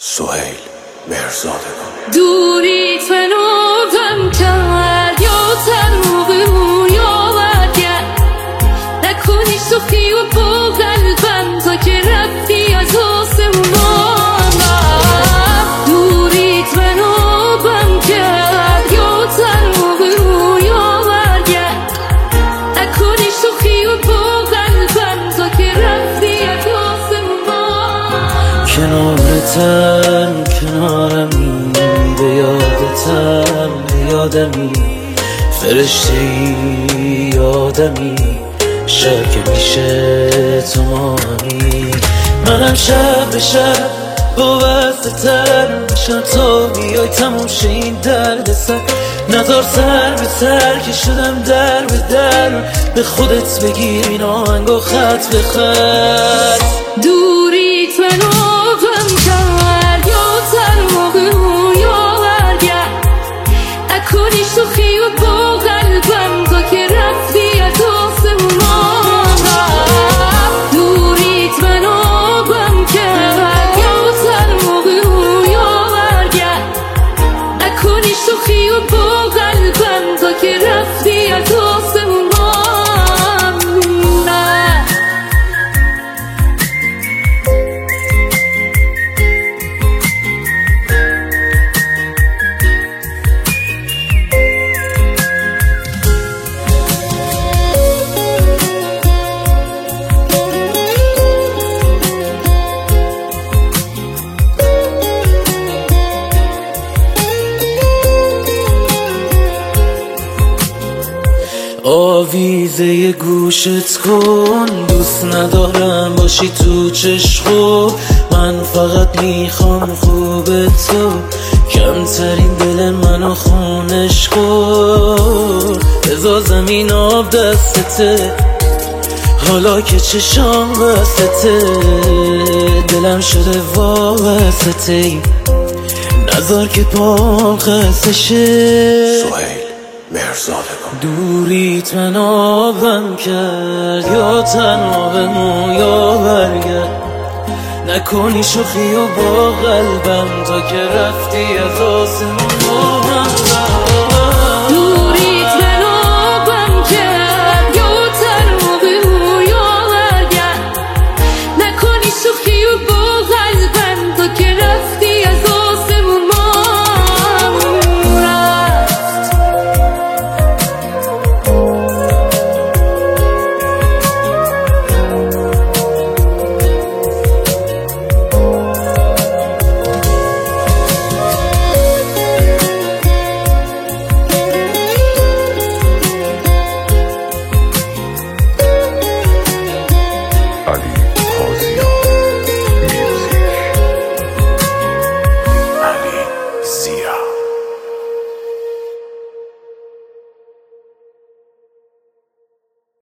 سهیل مهرزادگان. دوریت منو غم کرد یا تنو یاور کرد، نکنی سخی و با قلبم تا که رفتی از آسمونم. دوریت منو غم کرد یا تنو یاور کرد، نکنی سخی و با قلبم تا که رفتی از آسمونم. کنارتم کنارمی، به یادتم به یادمی، فرشته ای آدمی، شب که میشه تو مانی. منم شب به شب با وقتتر میشم تا بیای تموم شه این درد سر. نذار سر به سر که شدم در به در، به خودت بگیر این آهنگو خط به خط. دوریت منو غم کرد یا تنو یاور کرد، نکنی شوخی و با قلبم تا که رفتی از آسمونم. دوریت منو غم کرد یا تنو یاور کرد، نکنی شوخی و با قلبم تا که رفتی از آسمونم. آویزه گوشت کن، دوست ندارم باشی تو چشم. من فقط میخوام خوب تو، کمترین دل منو خونش کن. بذار زمین آب دستته، حالا که چشام وسطه، دلم شده واسطه، نذار که پام خسته شه. سهیل مهرزادگان. دوریت من آبم کرد یا تنها به مویا برگرد، نکنی شوخی و با قلبم تا که رفتی از آسمون.